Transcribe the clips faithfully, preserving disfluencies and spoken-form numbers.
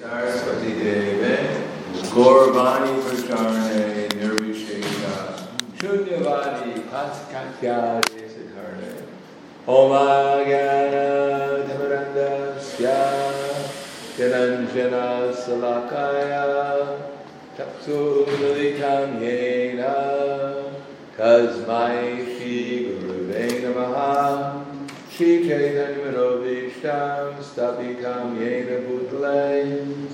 Saraswati Deve, Gauravani Pracharne, Nirvishesha, Shunyavadi, Paskatya, Desakarne, Oma Gyana, Dhamarandasya, Jananjana Salakaya, Tapsu Militam Yena, Tasmai Shri Guruve Namaha, Shri Chaitanya Manobishtam, Stapitam Yena Bhutale,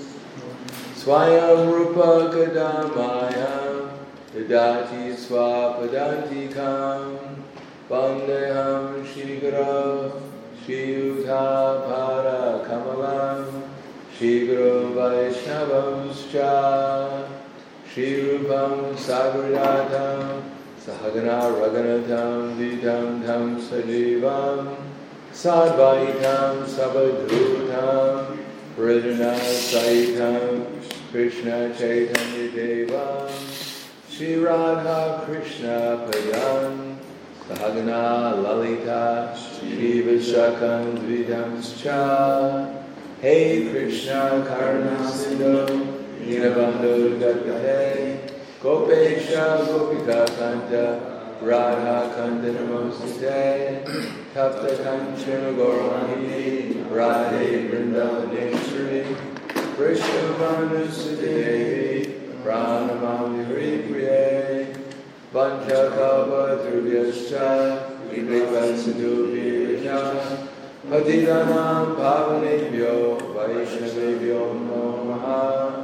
Swayam Rupa Kadamaya, Dadati Swapadantikam, Vandeham Shri Guru, Shri Yuta Para Kamalam, Shri Guru Vaishnavamscha, Shri Rupam Sagradatam, Sahagana Raganatam Vitam Tam Sajivam, Sadvaitam Sabadhutam, Vrijana Saitam, Krishna Chaitanya Devam, Shri Radha Krishna Padam, Sahagana Lalita, Shri Vishakam Dvidamscha, Hey Krishna Karna Sindhu, Dinabandhu Gakate, Gopesha Gopika Kanta, Radha Kanta Namostate, Tapta Kanchana Gaurani, Radhe Vrindavaneshwari, Vrishabhanu Suddevi, Pranamami Hripriye, Vanchakalpa Dhruvyascha, Kripa Sadhuvi Vijna, Patitanam Pavanebhyo, Vaishnavebhyo Namaha.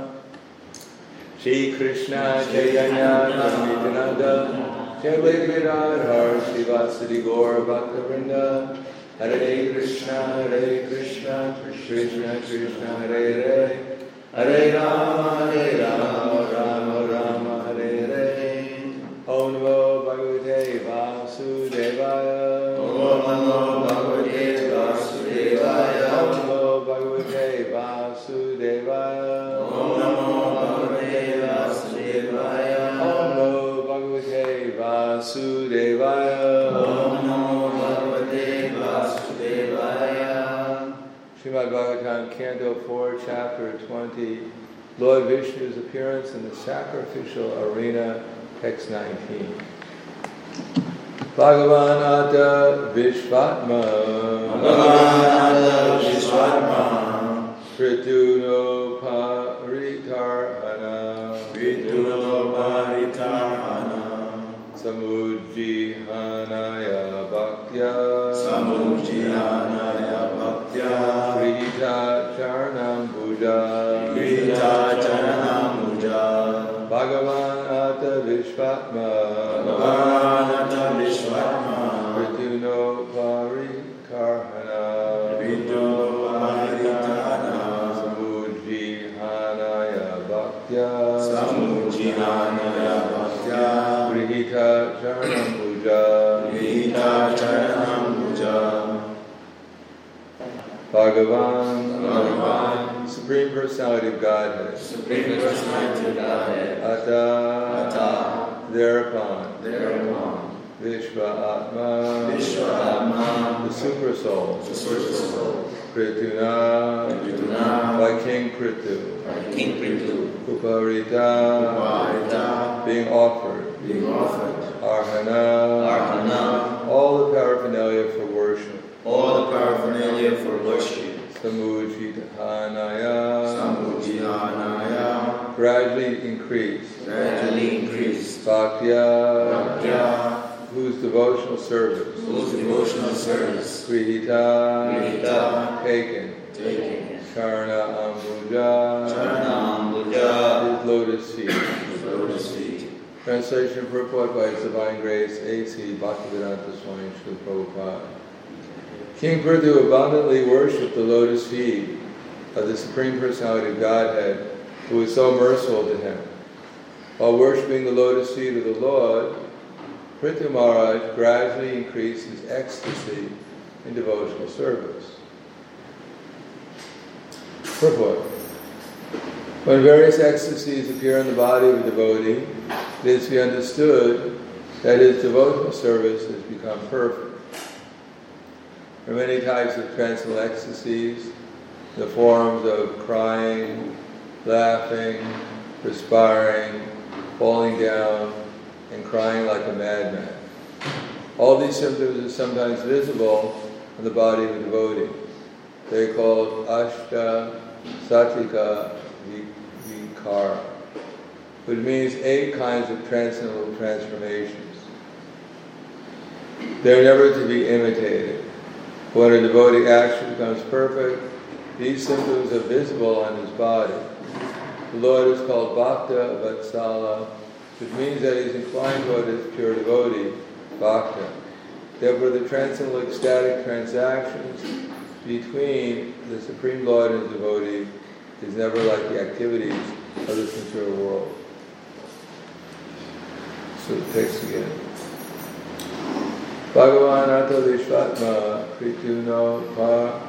Shri Krishna Chaitanya Nityananda, Shri Radha Srivasadi Gaura Bhaktavrinda, Hare Krishna, Hare Krishna, Krishna Krishna, Hare Hare, Hare Rama, Hare Rama, Rama Rama, Hare Hare. Om Namo Bhagavate Vasudevaya. Om Namo Bhagavate Vasudevaya. Om Namo Bhagavate Vasudevaya. Om Namo Bhagavate Vasudevaya. Om Namo Bhagavate Vasudevaya. Om Namo Bhagavate Vasudevaya. Srimad Bhagavatam, Canto four, Chapter twenty, Lord Vishnu's appearance in the sacrificial arena, text nineteen. Bhagavanata Vishvatma, Bhagavanata Vishvatma, Krituno Paritarhana, Krituno Paritarhana, Samujjihanaya Bhaktya, Samujjihanaya Bhaktya, Krita Charanam Puja, Krita Charanam Puja, Bhagavanata Vishvatma, Bhagavanata Vishvatma, Krituno Paritarhana, Krituno Paritarhana, Samujjihanaya Bhaktya, Samujjihanaya Bhaktya, Grihita Charanam Puja, Grihita Charanam Puja. Bhagavan, Bhagavan, Supreme Personality of Godhead, Supreme Personality of Godhead, Ata, Ata, thereupon, thereupon, Vishva Atma, Vishva Atma, the Super Soul, the Super Soul, Krituna, Krituna, by King Kritu, by King Kritu, Uparita, Uparita, being offered, being offered, Arhana, Arhana, all the paraphernalia for worship, all the paraphernalia for worship, Samujjihanaya, Samujjihanaya, gradually increase, gradually increase, Bhaktya, Bhaktya, whose devotional service, whose devotional service, Grihita, Grihita, taken, taken, Charana Ambuja, Charana Ambuja, his lotus feet, his lotus feet. Translation purport by His Divine Grace A C Bhaktivedanta Swami Srila Prabhupada. King Prithu abundantly worshipped the lotus feet of the Supreme Personality of Godhead, who was so merciful to him. While worshipping the lotus feet of the Lord, Prithu Maharaj gradually increased his ecstasy in devotional service. Purport. When various ecstasies appear in the body of a devotee, it is to be understood that his devotional service has become perfect. There are many types of transcendental ecstasies. the forms of crying, laughing, perspiring, falling down, and crying like a madman. All these symptoms are sometimes visible on the body of a devotee. They're called Ashta Satika Vikara, which means eight kinds of transcendental transformations. They're never to be imitated. When a devotee actually becomes perfect, these symptoms are visible on his body. The Lord is called Bhakta Vatsala, which means that he's inclined toward his pure devotee, Bhakta. Therefore, the transcendental ecstatic transactions between the Supreme Lord and his devotee is never like the activities of this material world. So the text again. Bhagavan Atta Vishvatma Krituno Pa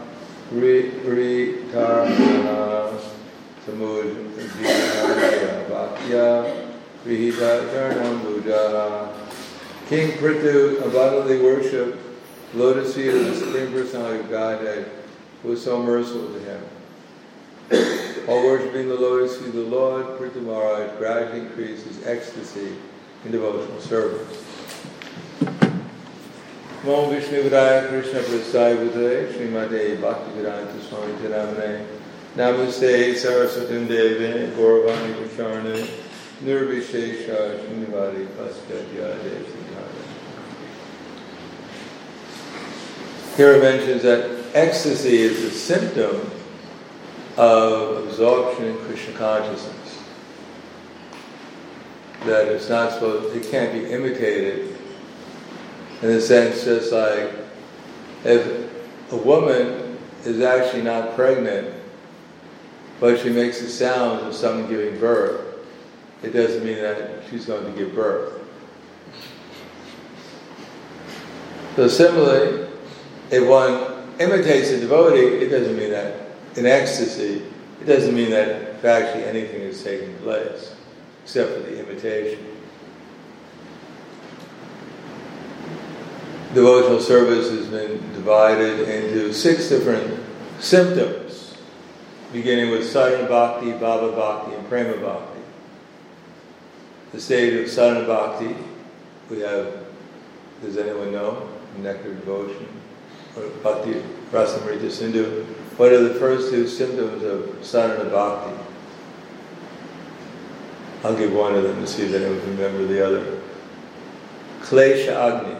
Ritarmana Samuj Jivanaya Bhaktya Vihita Jarnam Buddha. King Prithu abundantly worshipped the lotus feet of the Supreme Personality of Godhead, who was so merciful to him. While worshipping the lotus feet of the Lord, Prithu Maharaj gradually increased his ecstasy in devotional service. Namo Vishnu Vidaya Krishna Prasthaya Bhutale Srimate Bhaktivedanta Swami Namane Namaste Saraswatim Deve Gauravani Vacharane Nirvishesha Srinivadi Paskadya Devsitana. Here it mentions that ecstasy is a symptom of absorption in Krishna consciousness. That it's not supposed, it can't be imitated. In a sense, just like if a woman is actually not pregnant, but she makes the sounds of someone giving birth, it doesn't mean that she's going to give birth. So similarly, if one imitates a devotee, it doesn't mean that in ecstasy, it doesn't mean that actually anything is taking place, except for the imitation. Devotional service has been divided into six different symptoms, beginning with Sadhana Bhakti, Bhava Bhakti, and Prema Bhakti. The stage of Sadhana Bhakti, we have, does anyone know, Nectar Devotion, or Bhakti Rasamrita Sindhu? What are the first two symptoms of Sadhana Bhakti? I'll give one of them to see if anyone can remember the other. Klesha Agni.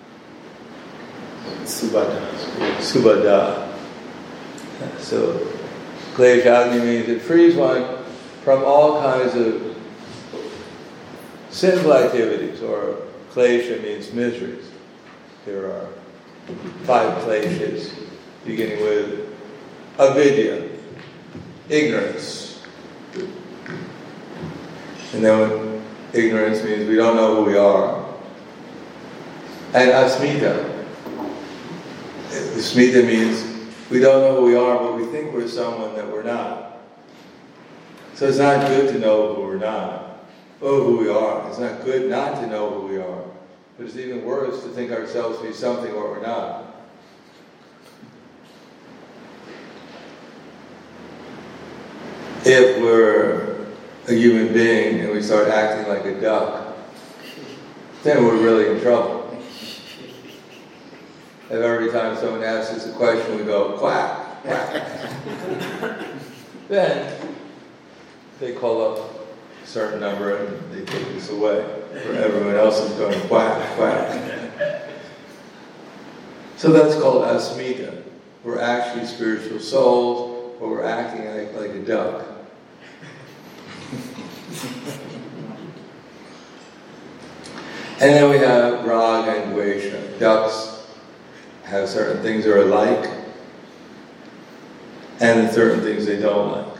Subhada. Subhada. So, Klesha Agni means it frees one from all kinds of sinful activities, or Klesha means miseries. There are five Kleshas, beginning with avidya, ignorance. And then ignorance means we don't know who we are. And asmita. Asmita means we don't know who we are, but we think we're someone that we're not. So it's not good to know who we're not, or who we are. It's not good not to know who we are. But it's even worse to think ourselves to be something what we're not. If we're a human being and we start acting like a duck, then we're really in trouble. If every time someone asks us a question we go, quack, quack, then they call up a certain number and they take this away, where everyone else is going quack, quack. So that's called asmita. We're actually spiritual souls, but we're acting like, like a duck. And then we have raga and dvesha. Ducks have certain things that are alike, and certain things they don't like.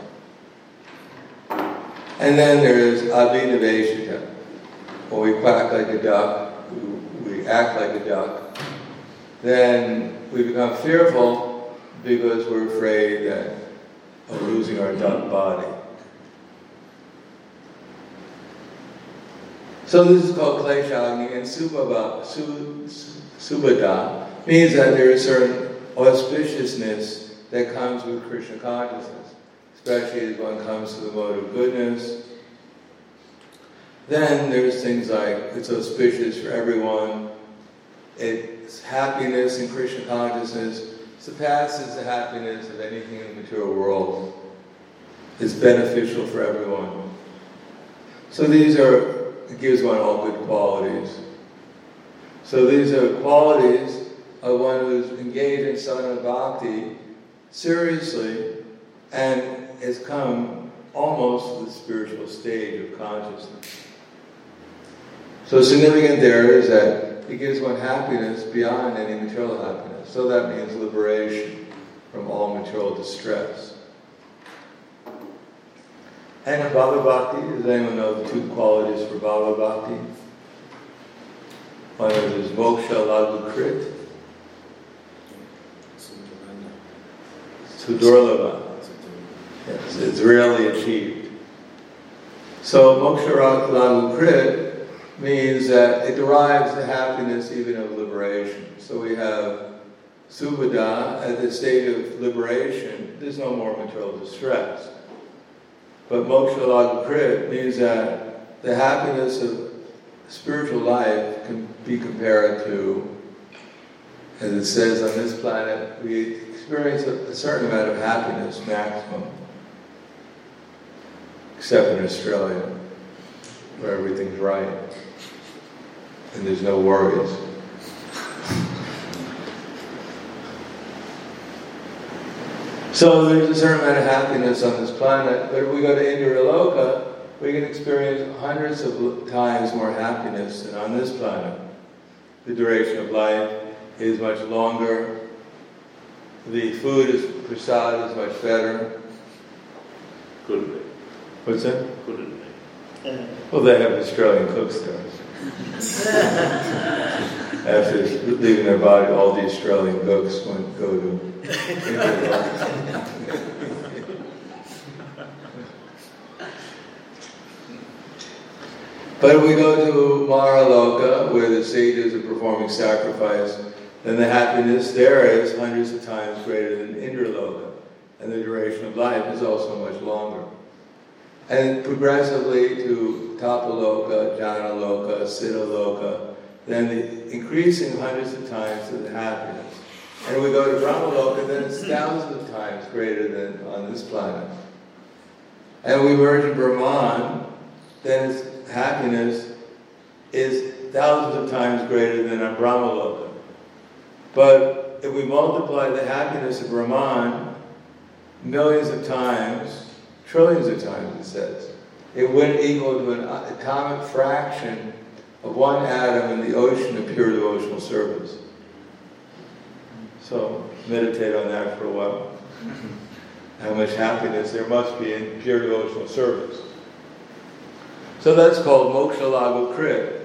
And then there's abhinaveshita. When we quack like a duck, we act like a duck, then we become fearful because we're afraid that of losing our duck body. So this is called Klesha Agni, and Subhada, Subhada means that there is certain auspiciousness that comes with Krishna consciousness, especially as one comes to the mode of goodness. Then there's things like it's auspicious for everyone. It's happiness in Krishna consciousness surpasses the happiness of anything in the material world. It's beneficial for everyone. So these are, it gives one all good qualities. So these are qualities of one who's engaged in sadhana bhakti seriously and has come almost to the spiritual stage of consciousness. So significant there is that it gives one happiness beyond any material happiness. So that means liberation from all material distress. And in Bhava Bhakti, does anyone know the two qualities for Bhava Bhakti? One is moksha lagu krit. Sudurlabha. Yes, it's rarely achieved. So moksha lagu krit means that it derives the happiness even of liberation. So we have Subhada at the state of liberation, there's no more material distress. But moksha lagu krit means that the happiness of spiritual life can be compared to, as it says on this planet, we experience a, a certain amount of happiness, maximum, except in Australia, where everything's right and there's no worries. So there's a certain amount of happiness on this planet, but if we go to Indriya Loka, we can experience hundreds of times more happiness than on this planet. The duration of life is much longer. The food is, prasad is much better. Couldn't be. What's that? Couldn't be. Well, they have Australian cooks there. After leaving their body, all the Australian cooks went go to But if we go to Maraloka, where the sages are performing sacrifice, then the happiness there is hundreds of times greater than Indraloka, and the duration of life is also much longer. And progressively to Tapaloka, Janaloka, Siddhaloka, then the increasing hundreds of times to the happiness. And we go to Brahmaloka, then it's thousands of times greater than on this planet. And we merge in Brahman, then its happiness is thousands of times greater than on Brahmaloka. But if we multiply the happiness of Brahman millions of times, trillions of times it says, it wouldn't equal to an atomic fraction of one atom in the ocean of pure devotional service. So meditate on that for a while. How much happiness there must be in pure devotional service. So that's called moksha lagu krit.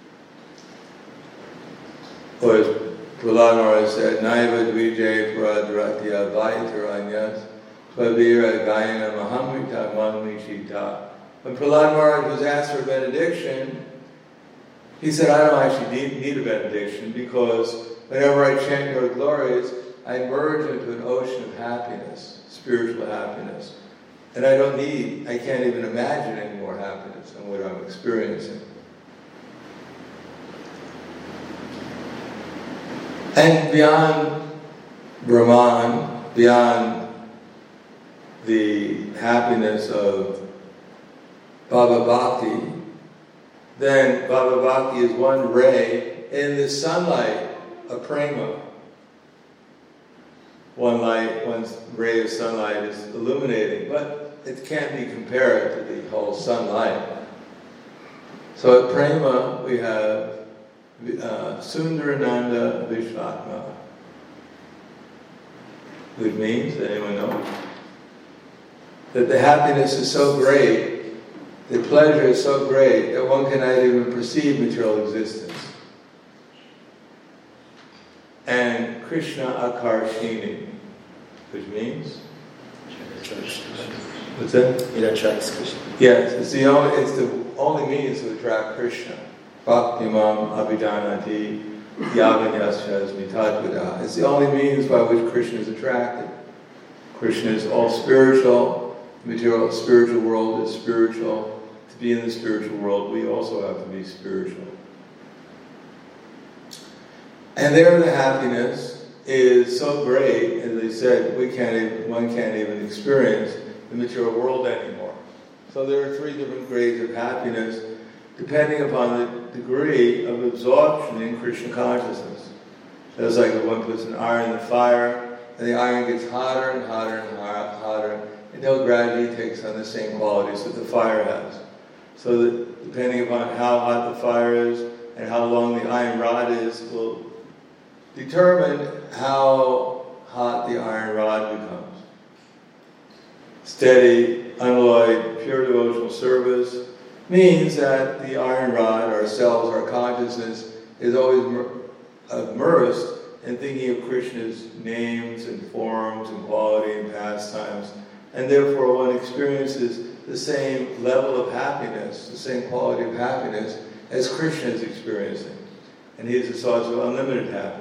Or as Prahlad Maharaj said, Naiva dvijay paradratya vaitaranyas svavira gayana mahamrita manmishita. When Prahlad Maharaj was asked for a benediction, he said, I don't actually need, need a benediction because whenever I chant your glories, I merge into an ocean of happiness, spiritual happiness. And I don't need, I can't even imagine any more happiness than what I'm experiencing. And beyond Brahman, beyond the happiness of Bhava Bhakti, then Bhava Bhakti is one ray in the sunlight of prema. One light, one ray of sunlight is illuminating, but it can't be compared to the whole sunlight. So at prema we have uh, Sundarananda Vishvatma, which means, anyone know? That the happiness is so great, the pleasure is so great that one cannot even perceive material existence. And Krishna Akarshini, which means? What's that? It attracts Krishna. Yes, it's the only, it's the only means to attract Krishna. Bhakti mam abhijanati yavanyasya asmitadvada. It's the only means by which Krishna is attracted. Krishna is all spiritual. The material spiritual world is spiritual. To be in the spiritual world, we also have to be spiritual. And there the happiness is so great, as they said, we can't even, one can't even experience the material world anymore. So there are three different grades of happiness, depending upon the degree of absorption in Krishna consciousness. It's like if one puts an iron in the fire, and the iron gets hotter and hotter and hotter, until gradually it takes on the same qualities that the fire has. So that depending upon how hot the fire is and how long the iron rod is, will determine how hot the iron rod becomes. Steady, unalloyed, pure devotional service means that the iron rod, ourselves, our consciousness, is always immersed in thinking of Krishna's names and forms and quality and pastimes, and therefore one experiences the same level of happiness, the same quality of happiness as Krishna is experiencing. And he is the source of unlimited happiness.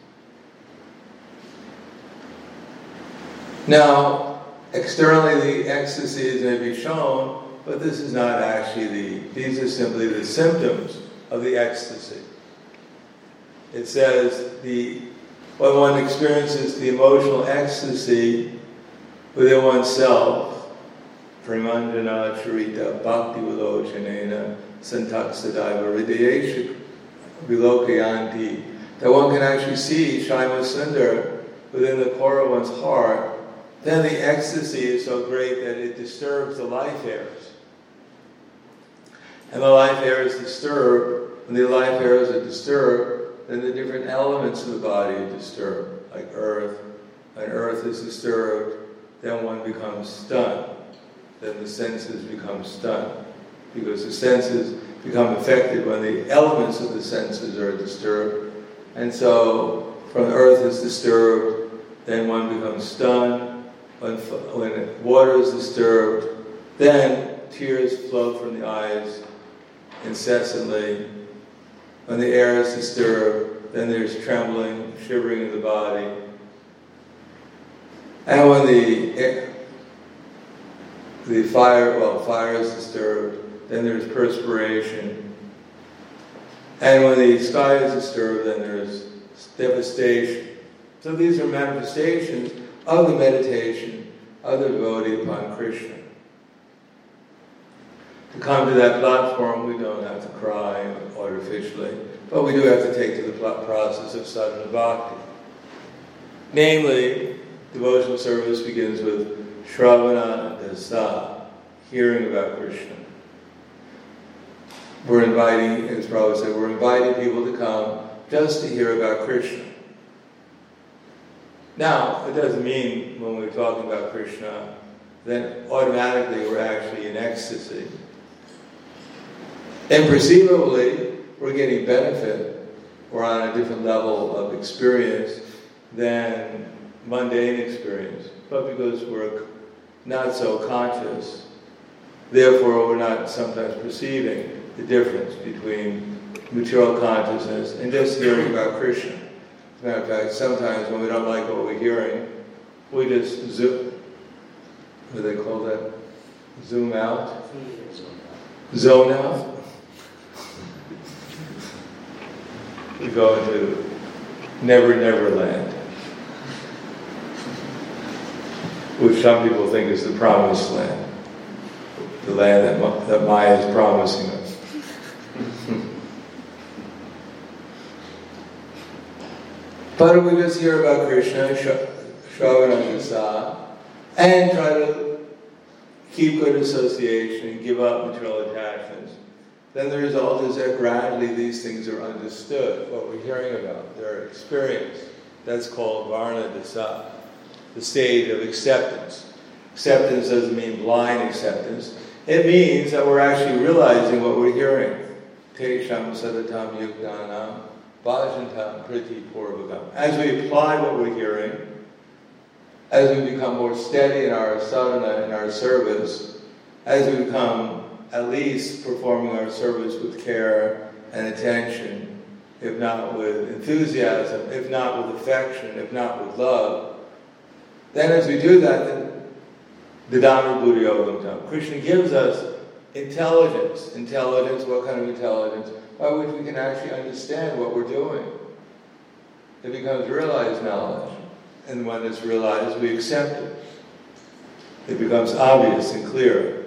Now, externally the ecstasies may be shown, but this is not actually the, these are simply the symptoms of the ecstasy. It says the when one experiences the emotional ecstasy within oneself, Premanjana Charita Bhakti Vilochanena Santaksadaiva Hridayeshu Vilokayanti, that one can actually see Shyama Sundar within the core of one's heart, then the ecstasy is so great that it disturbs the life airs. And the life air is disturbed. When the life airs are disturbed, then the different elements of the body are disturbed, like earth. When earth is disturbed, then one becomes stunned. Then the senses become stunned. Because the senses become affected when the elements of the senses are disturbed. And so, when earth is disturbed, then one becomes stunned. When, when water is disturbed, then tears flow from the eyes incessantly. When the air is disturbed, then there's trembling, shivering in the body. And when the the fire, well, fire is disturbed, then there's perspiration. And when the sky is disturbed, then there's devastation. So these are manifestations of the meditation of the devotee upon Krishna. To come to that platform, we don't have to cry artificially, but we do have to take to the process of sadhana bhakti. Namely, devotional service begins with Shravana Dasa, hearing about Krishna. We're inviting, as Prabhupada said, we're inviting people to come just to hear about Krishna. Now, it doesn't mean when we're talking about Krishna that automatically we're actually in ecstasy. Imperceivably, we're getting benefit. We're on a different level of experience than mundane experience. But because we're not so conscious, therefore we're not sometimes perceiving the difference between material consciousness and just hearing about Krishna. As a matter of fact, sometimes when we don't like what we're hearing, we just zoom, what do they call that? Zoom out? Zone out? We go into Never Never Land, which some people think is the promised land, the land that, Ma- that Maya is promising us. But if we just hear about Krishna, Shravana Dasa, and try to keep good association and give up material attachments, then the result is that gradually these things are understood, what we're hearing about, they're experienced. That's called Varna Dasa, the stage of acceptance. Acceptance doesn't mean blind acceptance. It means that we're actually realizing what we're hearing. Tesham sadatam yukdanam bhajantam priti purvakam. As we apply what we're hearing, as we become more steady in our sadhana, in our service, as we become at least performing our service with care and attention, if not with enthusiasm, if not with affection, if not with love, Then as we do that, then the Dhamma Buddha Yogam, Krishna gives us intelligence. Intelligence, what kind of intelligence? By which we can actually understand what we're doing. It becomes realized knowledge. And when it's realized, we accept it. It becomes obvious and clear.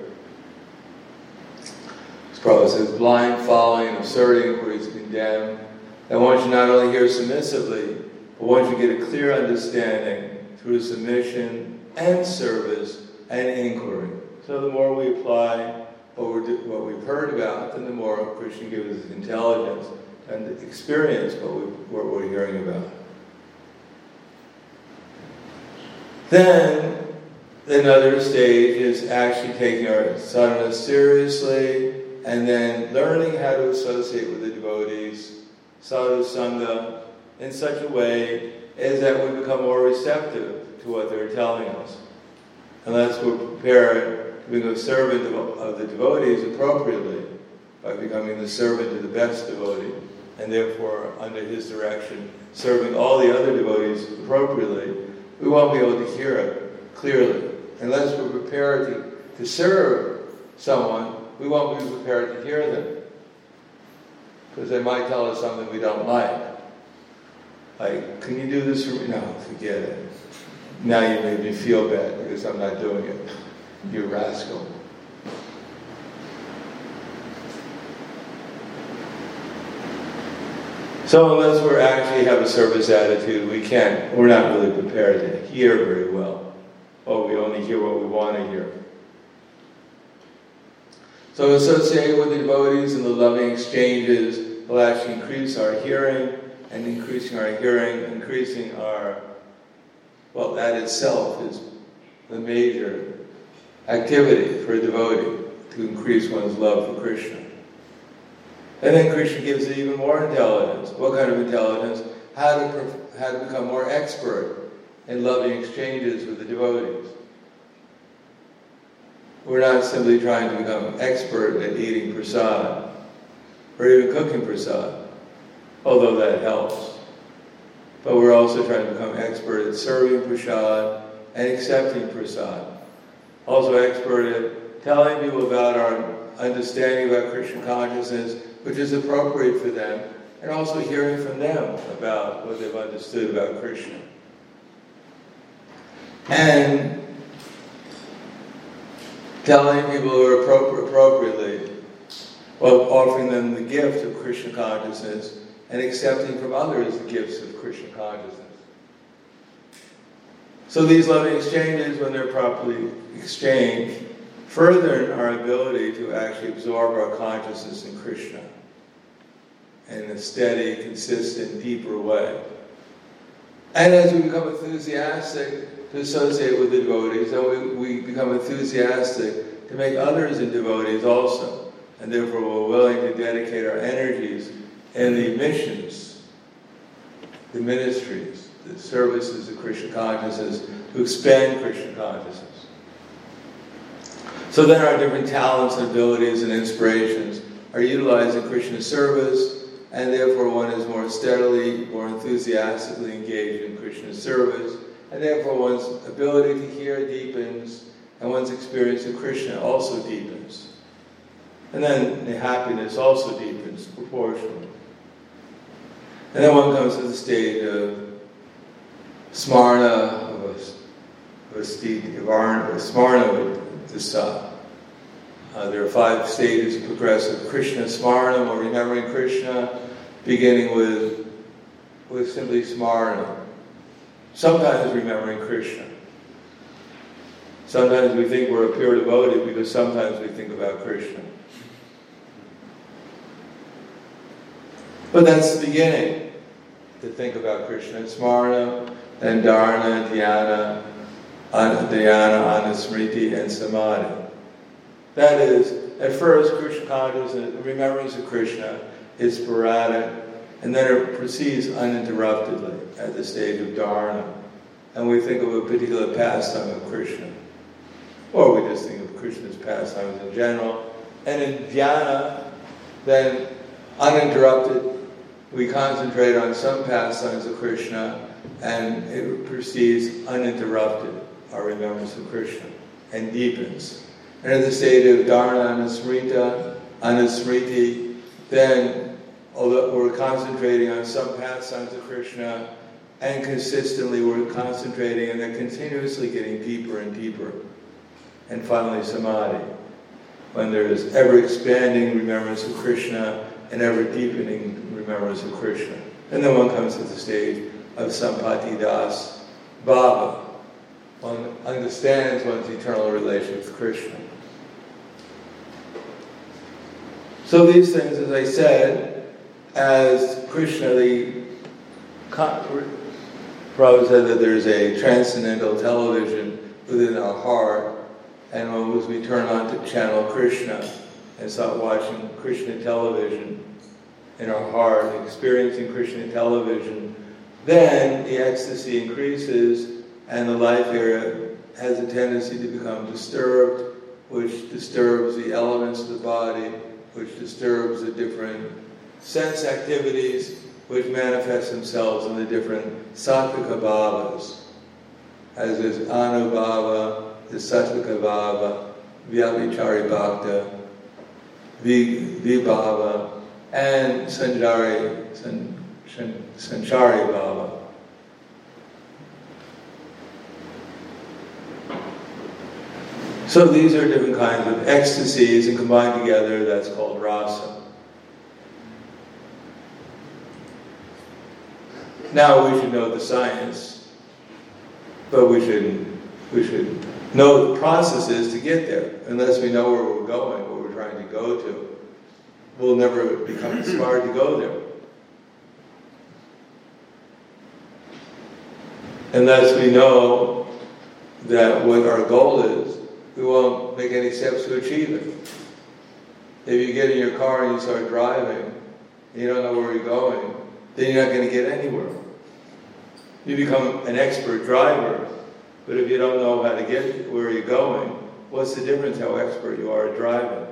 As Prabhupada says, blind following, absurd inquiries condemn. And once you not only hear submissively, but once you get a clear understanding through submission and service and inquiry. So the more we apply what, we're do, what we've heard about, then the more Krishna gives us intelligence and experience what, we, what we're hearing about. Then, another stage is actually taking our sadhana seriously and then learning how to associate with the devotees, sadhu sangha, in such a way as that we become more receptive to what they're telling us. Unless we're prepared to become a servant of, of the devotees appropriately by becoming the servant of the best devotee, and therefore, under his direction, serving all the other devotees appropriately, we won't be able to hear it clearly. Unless we're prepared to, to serve someone, we won't be prepared to hear them. Because they might tell us something we don't like. Like, can you do this for me? No, forget it. Now you made me feel bad because I'm not doing it. You rascal. So unless we actually have a service attitude, we can't, we're not really prepared to hear very well. Or we only hear what we want to hear. So associating with the devotees and the loving exchanges will actually increase our hearing, and increasing our hearing, increasing our, well, that itself is the major activity for a devotee, to increase one's love for Krishna. And then Krishna gives it even more intelligence. What kind of intelligence? How to, how to become more expert in loving exchanges with the devotees. We're not simply trying to become expert at eating prasad, or even cooking prasad, although that helps. But we're also trying to become expert at serving prasad and accepting prasad. Also expert at telling people about our understanding about Krishna consciousness, which is appropriate for them, and also hearing from them about what they've understood about Krishna. And telling people who are appropri- appropriately, well, offering them the gift of Krishna consciousness and accepting from others the gifts of Krishna consciousness. So these loving exchanges, when they're properly exchanged, further our ability to actually absorb our consciousness in Krishna in a steady, consistent, deeper way. And as we become enthusiastic to associate with the devotees, then we, we become enthusiastic to make others in devotees also. And therefore we're willing to dedicate our energies in the missions, the ministries, the services of Krishna consciousness, to expand Krishna consciousness. So then our different talents and abilities and inspirations are utilized in Krishna's service, and therefore one is more steadily, more enthusiastically engaged in Krishna's service, and therefore one's ability to hear deepens, and one's experience of Krishna also deepens. And then the happiness also deepens proportionally. And then one comes to the stage of smarna, of a, of a state of smarna, Dasa. Uh, there are five stages of progressive Krishna Smarana, or remembering Krishna, beginning with, with simply Smarana. Sometimes remembering Krishna. Sometimes we think we're a pure devotee because sometimes we think about Krishna. But that's the beginning, to think about Krishna. Smarana, then Dharana, Dhyana, Dhyana, Anusmriti, and Samadhi. That is, at first, Krishna consciousness, remembrance of Krishna is sporadic, and then it proceeds uninterruptedly at the stage of dharana. And we think of a particular pastime of Krishna. Or we just think of Krishna's pastimes in general. And in dhyana, then uninterrupted, we concentrate on some pastimes of Krishna, and it proceeds uninterrupted, our remembrance of Krishna, and deepens. And in the state of dharana anusmrita, anusmriti, then, although we're concentrating on some pastimes of Krishna, and consistently we're concentrating and then continuously getting deeper and deeper. And finally, samadhi, when there is ever-expanding remembrance of Krishna and ever-deepening remembrance of Krishna. And then one comes to the stage of sampati das bhava. One understands one's eternal relation with Krishna. So these things, as I said, as Krishna, the Prabhupada said that there's a transcendental television within our heart, and as we turn on to channel Krishna and start watching Krishna television in our heart, experiencing Krishna television, then the ecstasy increases and the life here has a tendency to become disturbed, which disturbs the elements of the body, which disturbs the different sense activities, which manifest themselves in the different sattvika bhavas, as is anubhava, the sattvika bhava, vyabhichari bhakta, vibhava, and sanjari, san, san, sanchari bhava. So these are different kinds of ecstasies, and combined together, that's called rasa. Now we should know the science, but we should we should know the processes to get there. Unless we know where we're going, what we're trying to go to, we'll never become inspired to go there. Unless we know that what our goal is, we won't make any steps to achieve it. If you get in your car and you start driving, and you don't know where you're going, then you're not going to get anywhere. You become an expert driver, but if you don't know how to get where you're going, what's the difference how expert you are at driving?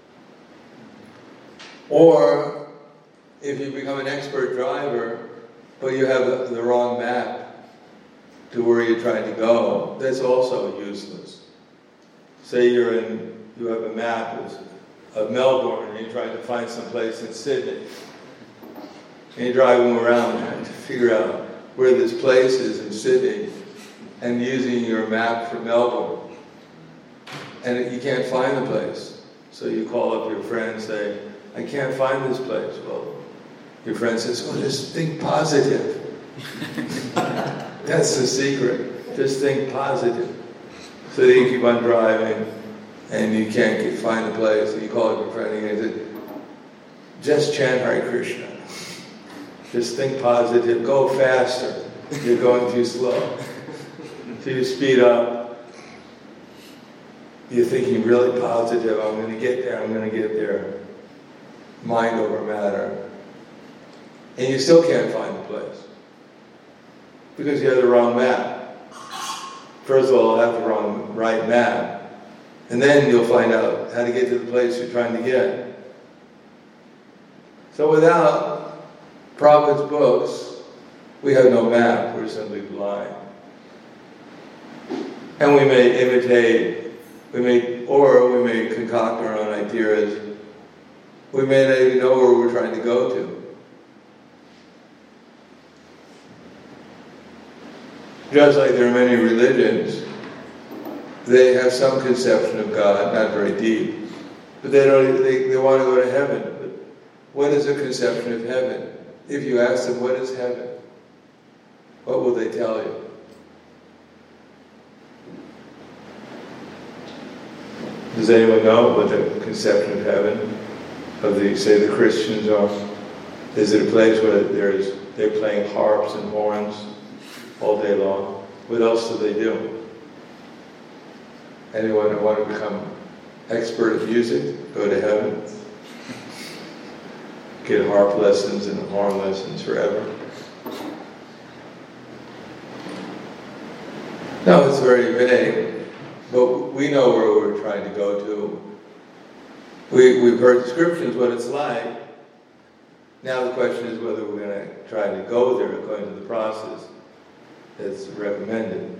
Or, if you become an expert driver, but you have the, the wrong map to where you're trying to go, that's also useless. Say you're in, you have a map of, of Melbourne, and you're trying to find some place in Sydney. And you're driving around trying to figure out where this place is in Sydney, and using your map for Melbourne. And you can't find the place. So you call up your friend and say, I can't find this place. Well, your friend says, well, just think positive. That's the secret. Just think positive. So then you keep on driving, and you can't get, find the place, and you call up your friend again and say, just chant Hare Krishna. Just think positive, go faster. You're going too slow. So you speed up. You're thinking really positive, I'm going to get there, I'm going to get there. Mind over matter. And you still can't find the place. Because you have the wrong map. First of all, have the wrong right map. And then you'll find out how to get to the place you're trying to get. So without Prabhupada's books, we have no map, we're simply blind. And we may imitate, we may, or we may concoct our own ideas. We may not even know where we're trying to go to. Just like there are many religions, they have some conception of God, not very deep, but they don't. They, they want to go to heaven. But what is a conception of heaven? If you ask them, what is heaven? What will they tell you? Does anyone know what the conception of heaven of the, say, the Christians are? Is it a place where there's they're playing harps and horns all day long? What else do they do? Anyone who want to become expert at music, go to heaven? Get harp lessons and horn lessons forever? No, it's very vague, but we know where we're trying to go to. We, we've heard descriptions what it's like. Now the question is whether we're going to try to go there according to the process. that's recommended.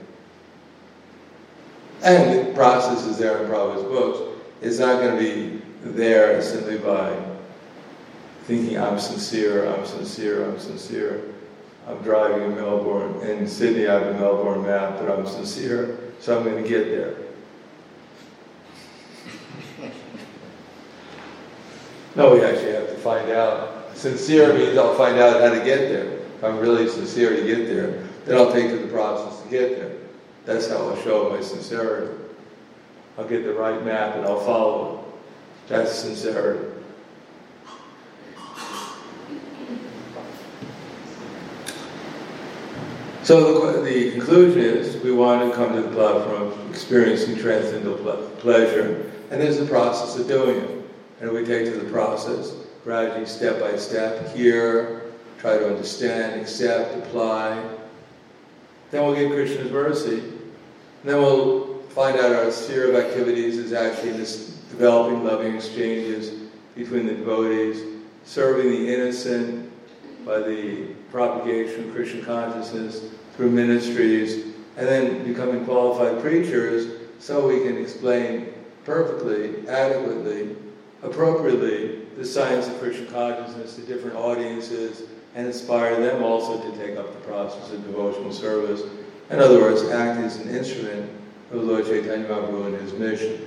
And the process is there in Prabhupada's books. It's not going to be there simply by thinking, I'm sincere, I'm sincere, I'm sincere. I'm driving in Melbourne, in Sydney I have a Melbourne map, but I'm sincere, so I'm going to get there. No, we actually have to find out. Sincere means I'll find out how to get there. If I'm really sincere to get there, then I'll take to the process to get there. That's how I'll show my sincerity. I'll get the right map and I'll follow it. That's sincerity. So the, the conclusion is, we want to come to the platform of experiencing transcendental ple- pleasure, and there's a process of doing it. And we take to the process, gradually, step by step, hear, try to understand, accept, apply. Then we'll get Krishna's mercy. And then we'll find out our sphere of activities is actually this developing loving exchanges between the devotees, serving the innocent by the propagation of Krishna consciousness through ministries, and then becoming qualified preachers so we can explain perfectly, adequately, appropriately the science of Krishna consciousness to different audiences and inspire them also to take up the process of devotional service. In other words, act as an instrument of Lord Chaitanya Mahaprabhu and his mission.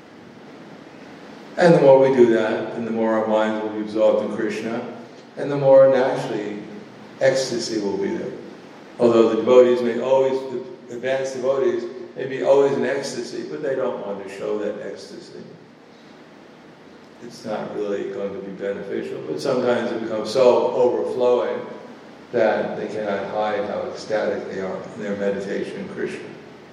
And the more we do that, and the more our minds will be absorbed in Krishna, and the more naturally ecstasy will be there. Although the devotees may always, the advanced devotees may be always in ecstasy, but they don't want to show that ecstasy. It's not really going to be beneficial, but sometimes it becomes so overflowing that they cannot hide how ecstatic they are in their meditation in Krishna.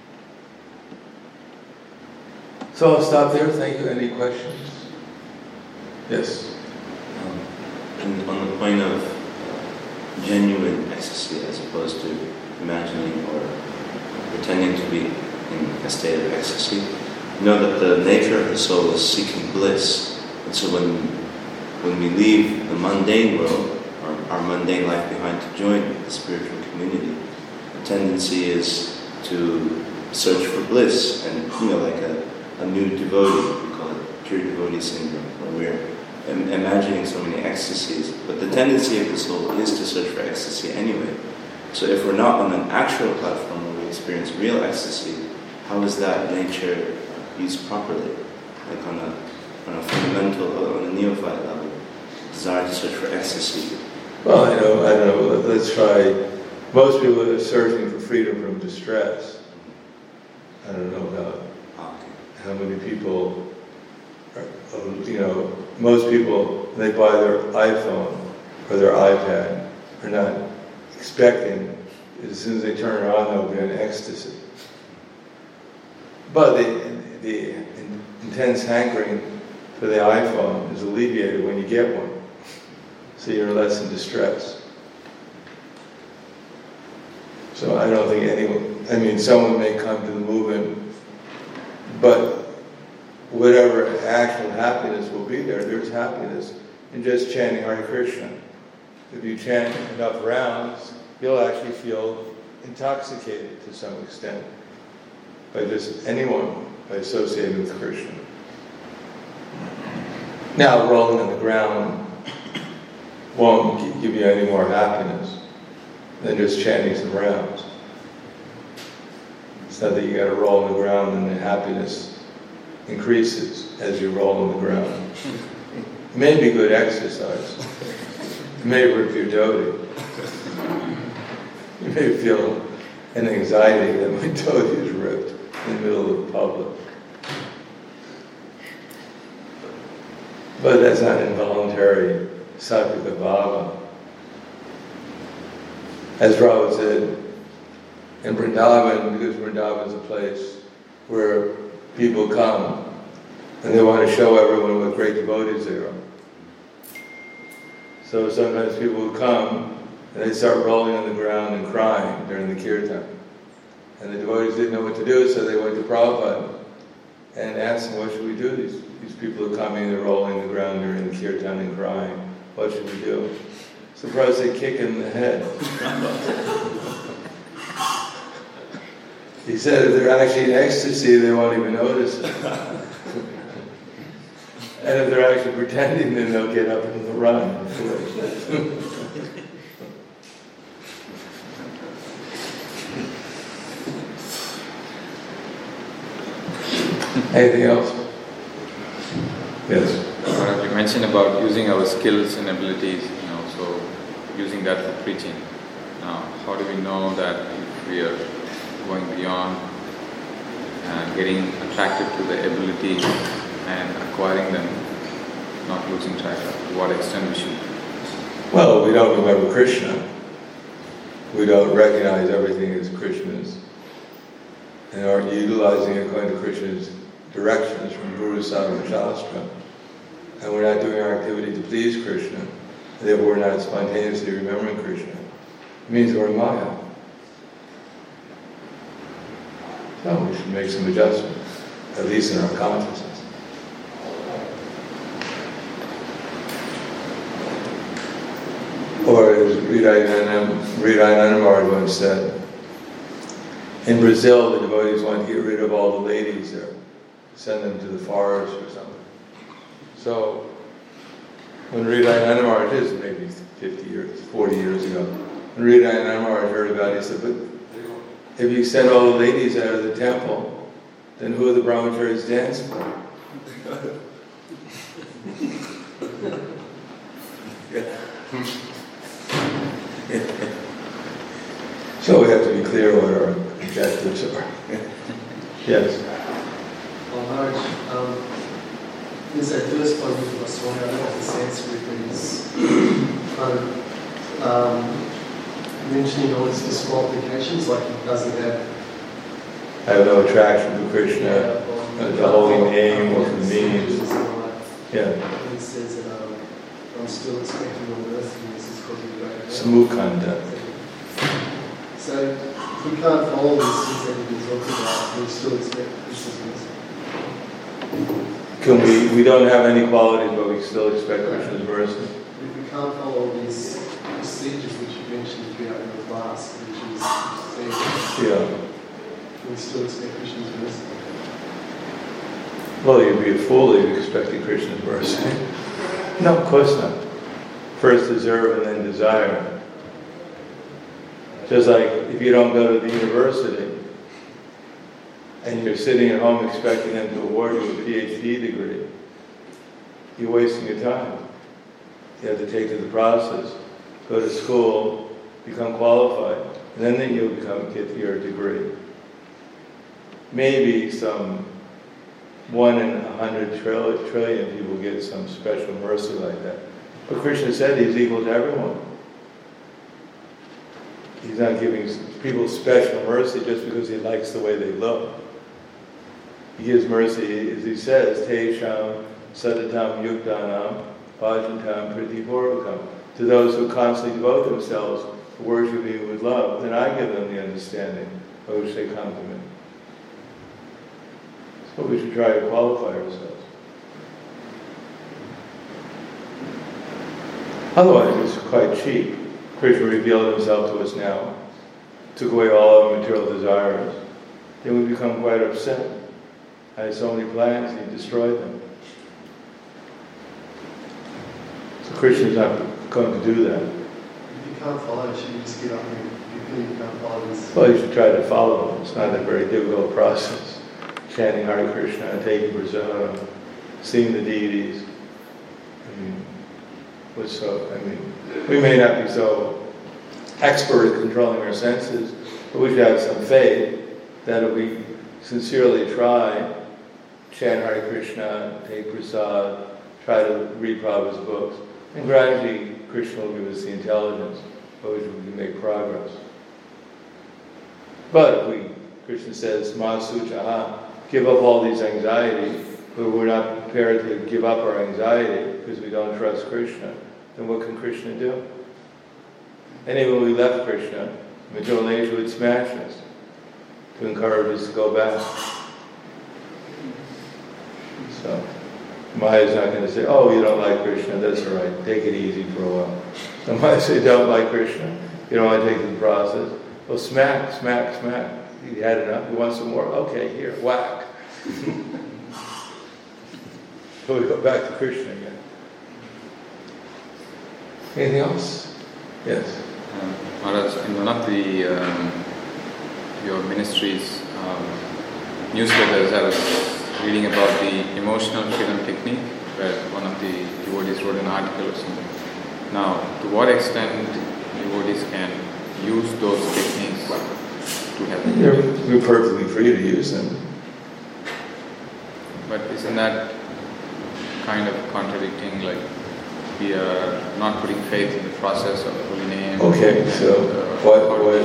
So I'll stop there. Thank you. Any questions? Yes? Um, and on the point of uh, genuine ecstasy as opposed to imagining or pretending to be in a state of ecstasy, you know that the nature of the soul is seeking bliss. And so when when we leave the mundane world, our, our mundane life behind to join the spiritual community, the tendency is to search for bliss, and you know, like a, a new devotee, we call it pure devotee syndrome, where we're im- imagining so many ecstasies. But the tendency of the soul is to search for ecstasy anyway. So if we're not on an actual platform where we experience real ecstasy, how is that nature used properly? Like on a on a fundamental, on a neophyte level, desire to search for ecstasy. Well, I know, I don't know, let's try. Most people are searching for freedom from distress. I don't know how, Okay. how many people, are, you know, most people, when they buy their iPhone or their iPad, are not expecting, as soon as they turn it on, they'll be in ecstasy. But the, the intense hankering for the iPhone is alleviated when you get one. So you're less in distress. So I don't think anyone, I mean, someone may come to the movement, but whatever actual happiness will be there, there's happiness in just chanting Hare Krishna. If you chant enough rounds, you'll actually feel intoxicated to some extent by just anyone by associating with Krishna. Now, rolling on the ground won't give you any more happiness than just chanting some rounds. It's not that you got to roll on the ground and the happiness increases as you roll on the ground. It may be good exercise. It may rip your doty. You may feel an anxiety that my doty is ripped in the middle of the public. But that's not involuntary satvika bhava. As Prabhupada said, in Vrindavan, because Vrindavan is a place where people come and they want to show everyone what great devotees they are. So sometimes people will come and they start rolling on the ground and crying during the kirtan. And the devotees didn't know what to do, so they went to Prabhupada and asked him, what should we do? These, these people are coming, they're rolling on the ground during the kirtan and crying. What should we do? So Prabhupada said, kick him in the head. He said if they're actually in ecstasy, they won't even notice it. And if they're actually pretending, then they'll get up and run. Anything else? Yes. Uh, you mentioned about using our skills and abilities, you know, so using that for preaching. Now, how do we know that if we are going beyond and getting attracted to the abilities and acquiring them, not losing track of to what extent we should? Well, we don't remember Krishna. We don't recognize everything as Krishna's and aren't utilizing it according to Krishna's directions from Guru, Sadhu, and Shastra. And we're not doing our activity to please Krishna. Therefore, we're not spontaneously remembering Krishna. It means we're in Maya. So we should make some adjustments, at least in our consciousness. Or as Hridayananda Maharaj once said, in Brazil the devotees want to get rid of all the ladies there, send them to the forest or something. So when Hridayananda Maharaj, is maybe fifty years, forty years ago, when Hridayananda Maharaj heard about it, he said, but if you send all the ladies out of the temple, then who are the brahmacharis dance for? So we have to be clear what our objectives are. Yes. Well, Maharaj, um, there's that first one with Goswami, I don't know if the Sanskrit is kind of um, mentioning all its disqualifications, like it doesn't have. I have no attraction to Krishna, yeah, the holy name or the meanings. Yeah. And it says that um, I'm still expecting on earth, and this is causing great. Samukanda. So if we can't follow these things that we've been talking about, we still expect Krishna's mercy. Can we, we don't have any qualities, but we still expect Krishna's mercy. If we can't follow these procedures which you mentioned throughout your class, which is saying, yeah, we still expect Krishna's mercy. Well, you'd be a fool if you expected Krishna's mercy. No, of course not. First deserve and then desire. Just like if you don't go to the university and you're sitting at home expecting them to award you a P H D degree, you're wasting your time. You have to take to the process, go to school, become qualified, and then you'll become get your degree. Maybe some one in a hundred trillion, trillion people get some special mercy like that. But Krishna said he's equal to everyone. He's not giving people special mercy just because he likes the way they look. He gives mercy, as he says, Tesham Satatam Yuktanam Bhajantam Pritipurvakam. To those who constantly devote themselves to worship me with love, then I give them the understanding by which they come to me. So we should try to qualify ourselves. Otherwise, it's quite cheap. Krishna revealed himself to us now, took away all our material desires, then we become quite upset. I had so many plans, he destroyed them. So Krishna's not going to do that. If you can't follow, should you just get up and you feel you can't follow this? Well, you should try to follow them. It's not a very difficult process. Chanting Hare Krishna, taking prasadam, seeing the deities. I mean, what's so, I mean, we may not be so expert at controlling our senses, but we should have some faith that if we sincerely try, chant Hare Krishna, take prasad, try to read Prabhupada's books, and gradually Krishna will give us the intelligence by which we can make progress. But if we, Krishna says, Masuchaha, give up all these anxieties, but we're not prepared to give up our anxiety because we don't trust Krishna, then what can Krishna do? Anyway, when we left Krishna, Majorlesha would smash us to encourage us to go back. So, Maya's not going to say, oh, you don't like Krishna, that's all right, take it easy for a while. So Maya say, don't like Krishna, you don't want to take the process. Well, smack, smack, smack. He had enough. You want some more? Okay, here, whack. So we go back to Krishna again. Anything else? Yes. Um, Maharaj, in one of the um, your ministry's um, newsletters, I was reading about the emotional freedom technique, where one of the devotees wrote an article or something. Now, to what extent devotees can use those techniques to help? You're, you're perfectly free to use them. But isn't that kind of contradicting, like we are not putting faith in the process of holy name? Okay, so uh, why, why,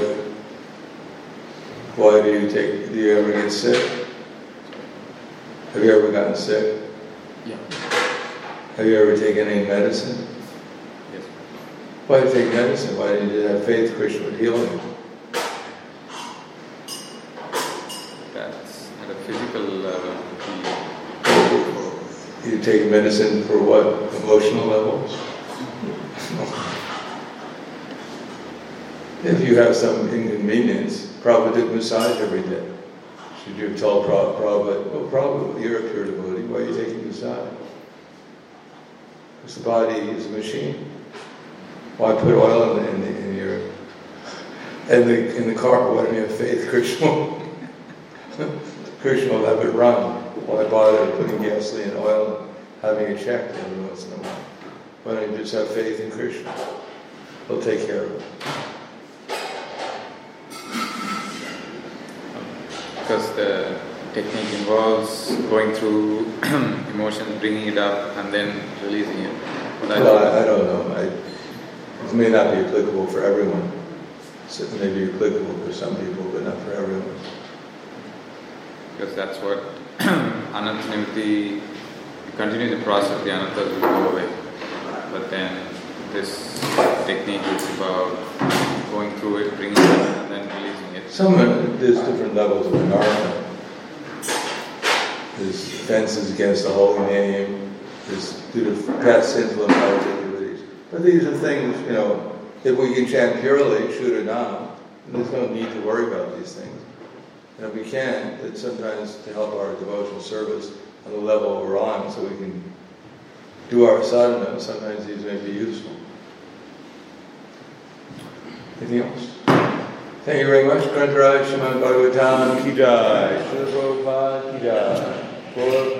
why do you take, do you ever get sick? Have you ever gotten sick? Yeah. Have you ever taken any medicine? Yes. Why do you take medicine? Why didn't you have faith Krishna would heal you? That's at a physical level. You take medicine for what? Emotional levels? If you have some inconvenience, Prabhupada did massage every day. Should you tell Prabhupada, well, Prabhupada, you're a pure devotee, why are you taking massage? Because the body is a machine. Why put oil in, in, in your in the in the car? Why don't you have faith? Krishna will, Krishna will have it run. Why bother putting gasoline and oil and having it checked every once in a while? Why don't you just have faith in Krishna? He'll take care of it. Because the technique involves going through emotions, bringing it up, and then releasing it. That well, I, I don't know. I, it may not be applicable for everyone. So it may be applicable for some people, but not for everyone. Because that's what Anantanimati, you continue the process, the Anantas will go away. But then this technique is about going through it, bringing it up, and then releasing it. Some, there's different levels of environment. There's offenses against the holy name, there's due to past sinful and power activities. But these are things, you know, if we can chant purely, shoot it down, there's no need to worry about these things. And if we can, that sometimes to help our devotional service on the level we're on, so we can do our sadhana, sometimes these may be useful. Anything else? Thank you very much. Grantaraj Srimad Bhagavatam Ki Jai. Srila Prabhupada Ki Jai.